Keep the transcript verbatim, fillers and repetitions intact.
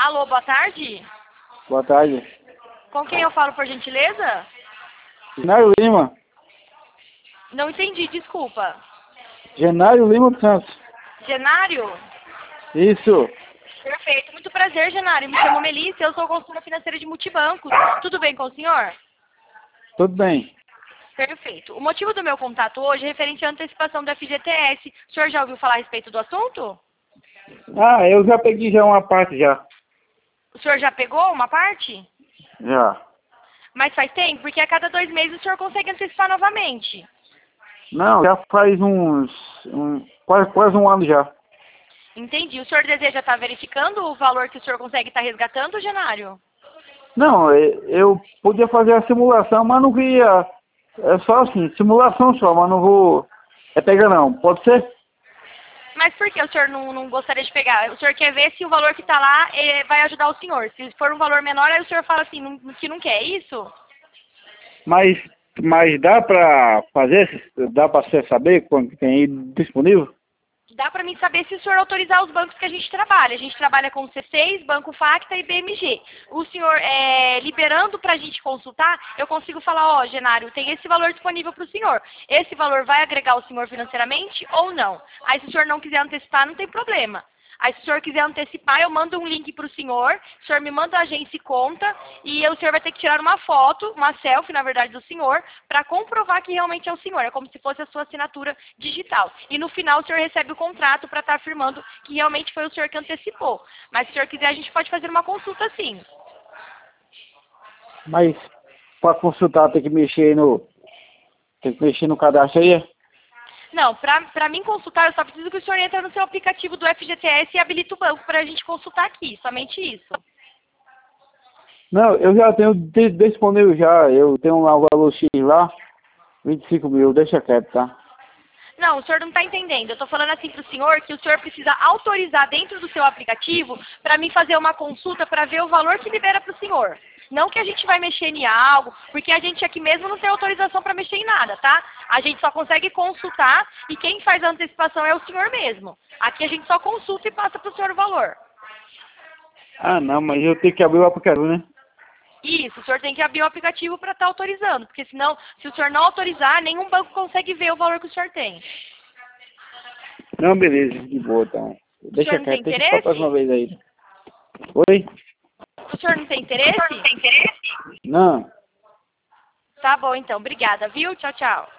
Alô, boa tarde. Boa tarde. Com quem eu falo, por gentileza? Genário Lima. Não entendi, desculpa. Genário Lima dos Santos. Genário? Isso. Perfeito, muito prazer, Genário. Me chamo Melissa, eu sou consultora financeira de multibancos. Tudo bem com o senhor? Tudo bem. Perfeito. O motivo do meu contato hoje é referente à antecipação do F G T S. O senhor já ouviu falar a respeito do assunto? Ah, eu já peguei já uma parte já. O senhor já pegou uma parte? Já. Mas faz tempo? Porque a cada dois meses o senhor consegue antecipar novamente. Não, já faz uns... Um, quase, quase um ano já. Entendi. O senhor deseja estar verificando o valor que o senhor consegue estar resgatando, Genário? Não, eu, eu podia fazer a simulação, mas não queria... É só assim, simulação só, mas não vou... É pegar não, pode ser? Mas por que o senhor não, não gostaria de pegar? O senhor quer ver se o valor que está lá eh, vai ajudar o senhor. Se for um valor menor, aí o senhor fala assim, não, que não quer, é isso? Mas, mas dá pra fazer? Dá pra você saber quando tem aí disponível? Dá para mim saber se o senhor autorizar os bancos que a gente trabalha. A gente trabalha com C seis, Banco Facta e B M G. O senhor, é, liberando para a gente consultar, eu consigo falar, ó, Genário, tem esse valor disponível para o senhor. Esse valor vai agregar o senhor financeiramente ou não? Aí se o senhor não quiser antecipar, não tem problema. Aí se o senhor quiser antecipar, eu mando um link para o senhor, o senhor me manda a agência e conta, e o senhor vai ter que tirar uma foto, uma selfie, na verdade, do senhor, para comprovar que realmente é o senhor. É como se fosse a sua assinatura digital. E no final o senhor recebe o contrato para estar afirmando que realmente foi o senhor que antecipou. Mas se o senhor quiser, a gente pode fazer uma consulta sim. Mas para consultar tem que mexer no... Tem que mexer no cadastro aí? É? Não, para mim consultar, eu só preciso que o senhor entre no seu aplicativo do F G T S e habilite o banco para a gente consultar aqui, somente isso. Não, eu já tenho disponível já, eu tenho lá o valor X lá, vinte e cinco mil, deixa quieto, tá? Não, o senhor não está entendendo. Eu estou falando assim para o senhor que o senhor precisa autorizar dentro do seu aplicativo para mim fazer uma consulta para ver o valor que libera para o senhor. Não que a gente vai mexer em algo, porque a gente aqui mesmo não tem autorização para mexer em nada, tá? A gente só consegue consultar e quem faz a antecipação é o senhor mesmo. Aqui a gente só consulta e passa para o senhor o valor. Ah, não, mas eu tenho que abrir o aplicativo, né? Isso, o senhor tem que abrir o aplicativo para estar autorizando, porque senão, se o senhor não autorizar, nenhum banco consegue ver o valor que o senhor tem. Não, beleza, de boa, então. O Deixa senhor não tem quieto, deixa pra interesse? próxima vez aí. Oi? O senhor não tem interesse? Não. Tá bom, então. Obrigada, viu? Tchau, tchau.